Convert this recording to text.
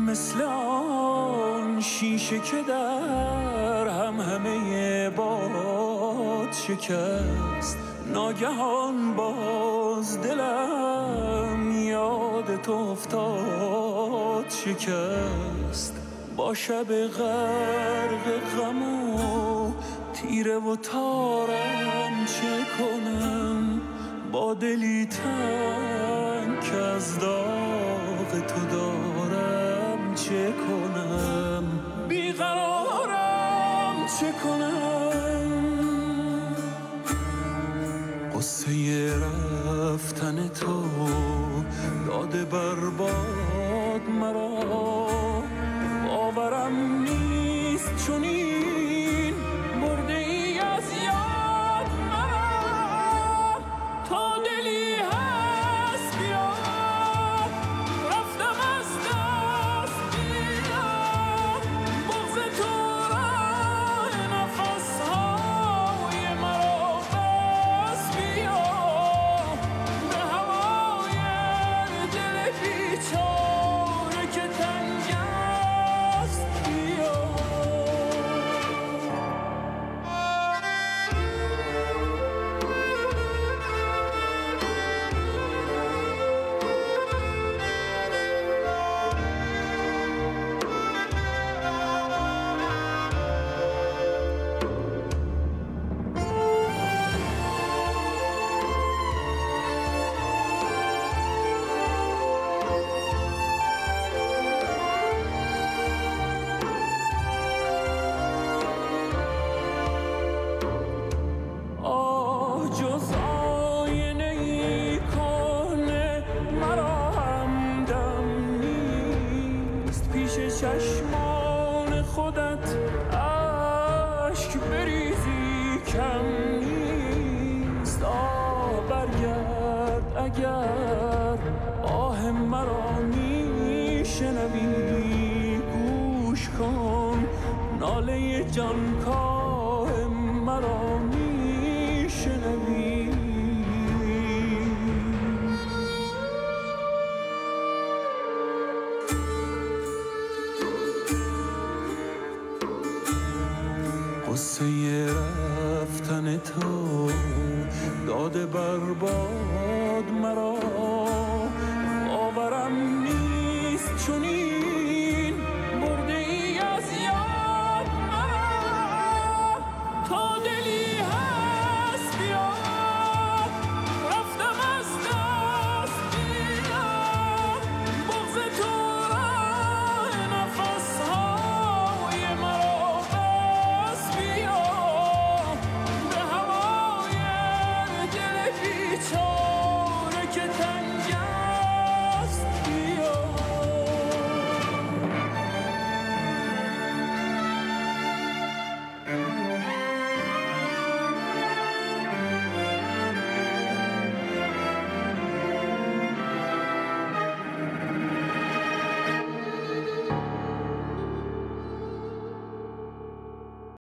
مثل آن شیشه که در همه باد شکست، ناگهان باز دلم یادت افتاد شکست. با شب غرق غم و تیره و تارم چه کنم، با دلی تنگ که از داغ تو دارم چه کنم، بیقرارم چه کنم. قصه رفتن تو داده برباد مرا، باورم نیست چنین برده ای از یاد مرا. تا دلی هست بیا رفتم از دست بیار، بغض تو راه نفسهای مرا بس بیا، به هوای دل بیچاره که تنگ است بیا. جز آینه ای کهنه مرا همدم نیست، پیش چشمان خودت اشک بریزی کم نیست. برگرد اگر آه مرا میشنوی، گوش کن ناله جانکاه مرا میشنوی. قصه رفتن تو داده برباد مرا،